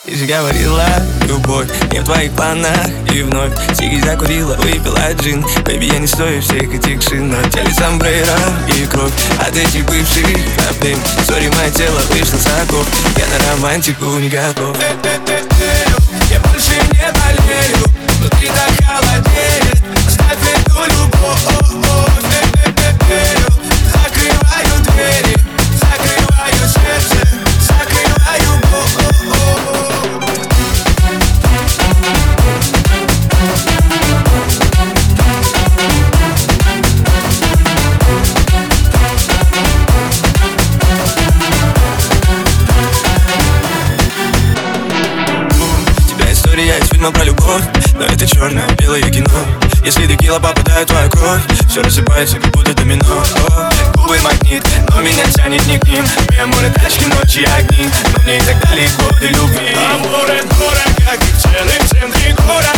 Ты же говорила, любовь не в твоих планах. И вновь сиги закурила, выпила джин. Бэйби, я не стою всех этих шин. На теле сомбреро и кровь от этих бывших проблем. Сори, мое тело вышло с оков. Я на романтику не готов. Я больше не болею, внутри так холодеет. Оставь эту любовь. Закрываю двери, закрываю сердце, закрываю Тебя история из фильма про любовь, но это черно-белое кино. Если текила попадает в твою кровь, все рассыпается, как будто домино. Губы магнит, но меня тянет не к ним. Меморы, тачки, ночи, огни, но мне и так далеко до любви. Аморе, дорого, как и цены в центре города.